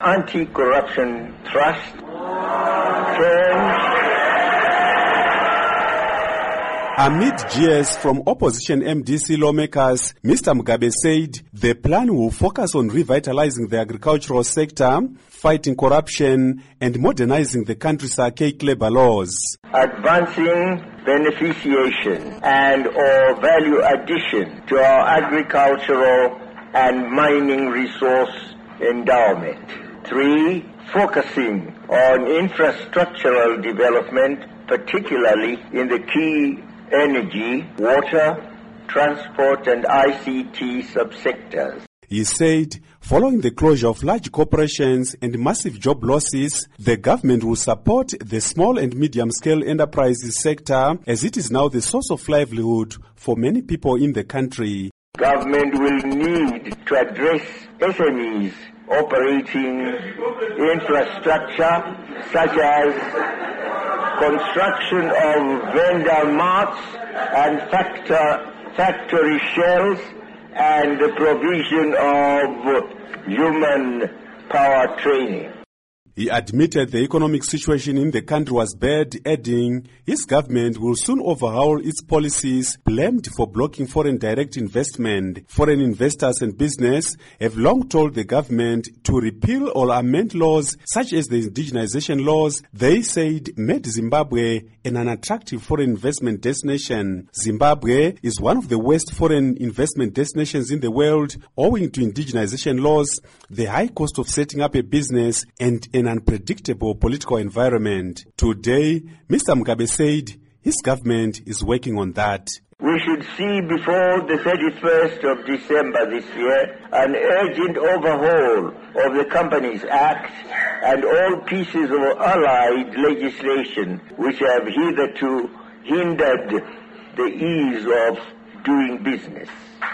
Anti-corruption thrust formed. Amid jeers from opposition MDC lawmakers, Mr. Mugabe said the plan will focus on revitalizing the agricultural sector, fighting corruption, and modernizing the country's archaic labor laws. Advancing beneficiation and or value addition to our agricultural and mining resource endowment. 3. Focusing on infrastructural development, particularly in the key energy, water, transport and ICT subsectors. He said, following the closure of large corporations and massive job losses, the government will support the small and medium-scale enterprises sector as it is now the source of livelihood for many people in the country. Government will need to address SMEs operating infrastructure such as construction of vendor marts and factory shells and the provision of human power training. He admitted the economic situation in the country was bad, adding his government will soon overhaul its policies blamed for blocking foreign direct investment. Foreign investors and business have long told the government to repeal or amend laws such as the indigenization laws they said made Zimbabwe an unattractive foreign investment destination. Zimbabwe is one of the worst foreign investment destinations in the world owing to indigenization laws, the high cost of setting up a business, and an unpredictable political environment. Today, Mr. Mugabe said his government is working on that. We should see before the 31st of December this year an urgent overhaul of the Companies Act and all pieces of allied legislation which have hitherto hindered the ease of doing business.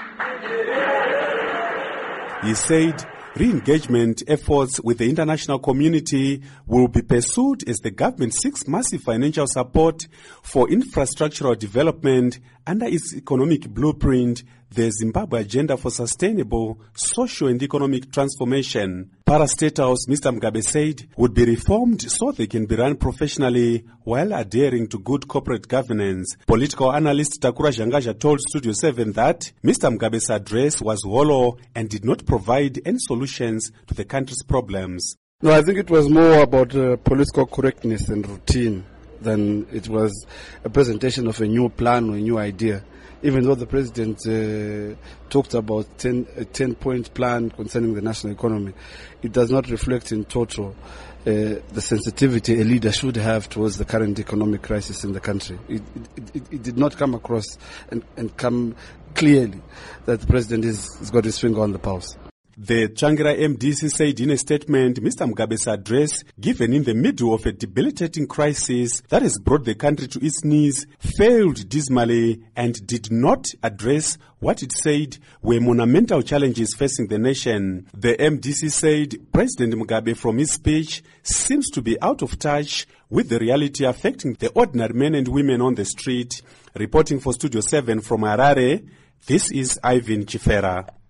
He said re-engagement efforts with the international community will be pursued as the government seeks massive financial support for infrastructural development under its economic blueprint, the Zimbabwe Agenda for Sustainable Social and Economic Transformation. Parastatals, Mr. Mugabe said, would be reformed so they can be run professionally while adhering to good corporate governance. Political analyst Takura Zhangaja told Studio 7 that Mr. Mugabe's address was hollow and did not provide any solutions to the country's problems. No, I think it was more about political correctness and routine than it was a presentation of a new plan or a new idea. Even though the president talked about a 10-point plan concerning the national economy, it does not reflect in total the sensitivity a leader should have towards the current economic crisis in the country. It did not come across and come clearly that the president has got his finger on the pulse. The Changira MDC said in a statement, Mr. Mugabe's address, given in the middle of a debilitating crisis that has brought the country to its knees, failed dismally and did not address what it said were monumental challenges facing the nation. The MDC said President Mugabe from his speech seems to be out of touch with the reality affecting the ordinary men and women on the street. Reporting for Studio 7 from Harare, this is Ivan Chifera.